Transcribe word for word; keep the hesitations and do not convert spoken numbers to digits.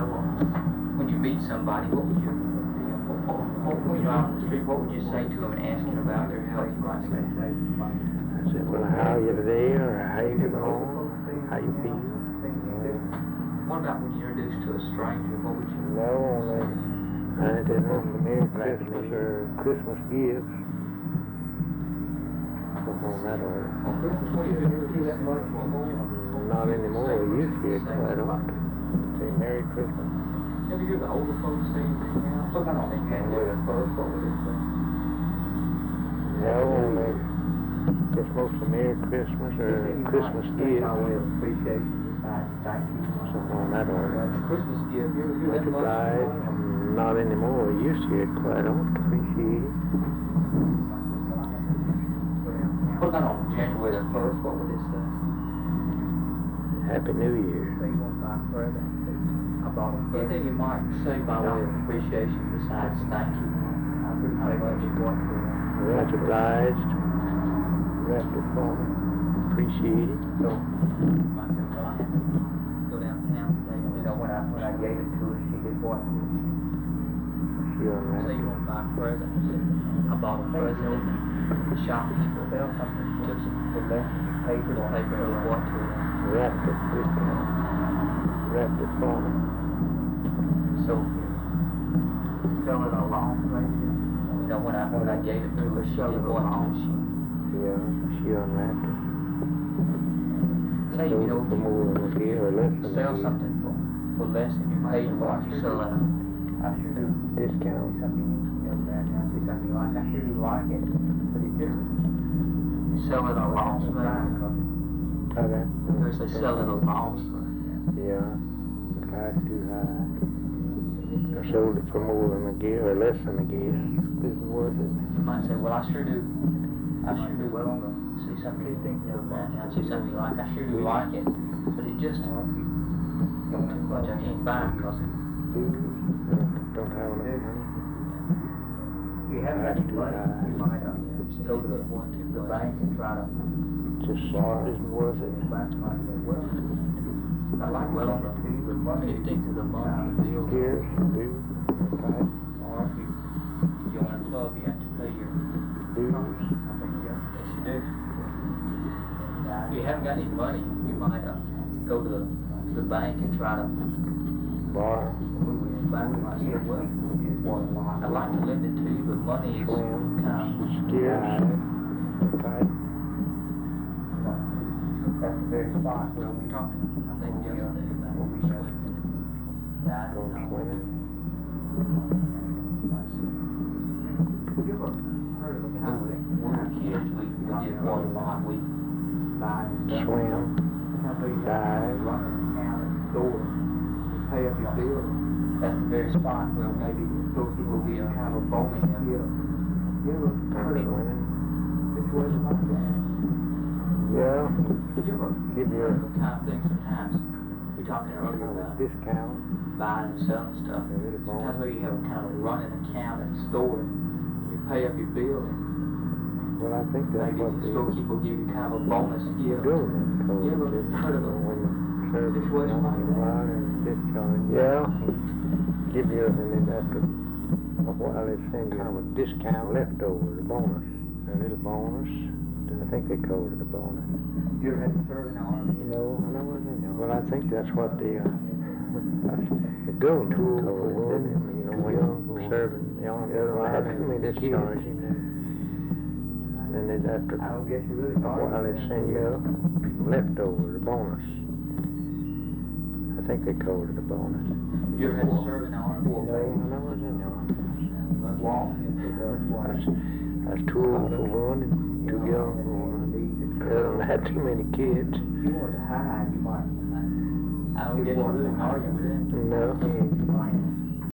know, when you meet somebody, what would you, what, what, when you're out on the street, what would you say to them and asking about their health, you might say? I said, well, how are you today, or how you getting on, how you feel? What about when you're introduced to a stranger, what would you? No, only I didn't want the Merry Christmas or Christmas gifts. On that order. Not anymore. We used to get quite often. Say Merry Christmas. Have you heard the older folks say anything now? What about on January the first? What would they say? No, only just mostly Merry Christmas or Christmas gifts. Appreciation. Thank you. Something on that order. Christmas gift. You ever hear that much? Multiplied. Not anymore. We used to get quite often. Appreciate it. What about on January the first? What would it say? Happy New Year. Anything you might say by way of appreciation besides thank you? How much you want for it? Much obliged. Wrapped it for me. Appreciate it. So, you might say, well, I had to go downtown today. You know, when I when I gave it to her, she did what? She unwrapped Say you it. want to buy a present. I said, I bought a present. The shopkeeper took some paper, the paper, and what to it. Wrapped it. Wrapped it for me. So, sell it along, you know, when I when I gave it to her, she did what to it. Yeah, she unwrapped it. Say, you know, for more than a year or less than sell a year. something for, for less than you paid for it, you sell it. I sure do. Discount. Something, you know, that, I see something you like, I sure do like it, but it's different. You sell it on loss, man. Okay. There's they sell it on loss. Yeah, the price too high. I sold it for more than a year or less than a year. Isn't worth it. You might say, well, I sure do. I sure do well on the, see something you think, you know, that, I see something you like, I sure do like it, but it just, don't too much, I can't buy it because it, Don't have enough money. you haven't got any money, you might, uh, go to the, the bank and try to, Just isn't worth it. the bank might say, well, I like well on the fifteenth of the month, you bill, Here's, do, right, or if you join a club, you have to pay your dues. I think, yeah, yes you do. If you haven't got any money, you might, uh, go to the, the bank and try to, Bar, the bank might say, well, I'd like to lend it to you, but money is swim, kind steers, right, that's the very spot where we talking, I think yesterday about where we swim. Yeah, go swimming. Have you ever heard of a kind of, when we were kids, we, we did water a lot, we buy and sell. Swim, dive, Run around the store, pay up your bill. That's the very spot where maybe those people will be a kind of a bonus. Yeah. You ever go heard of a swimming. situation like that? Yeah, Did you ever give heard your of the kind of thing sometimes, we were talking earlier about discount. buying and selling stuff. A little bonus. Sometimes where you have a kind of running account at the store, and you pay up your bill, and Well, I think that's maybe what the the storekeeper will give you kind of a bonus gift. government told You ever us. heard of a When the service situation like company that? went and discharged. Yeah, give you, and then after a while they send you kind of a discount leftover, the bonus, a little bonus. I think they called it a bonus. You ever had to serve in the army? You know, when I was in there. Well, I think that's what the, uh, the government told us, didn't it? You know, when you're serving the army, well, I had me discharge him then. And then after I don't guess you really a thought while they send you leftover, the bonus. I think they called it a bonus. You ever had to serve in the army? You know, when I was in the army. Long. I was, I was too old for one and too young for one. I don't have too many kids. If you wanted to hide, you might. I don't guess you really argue with it. No. You might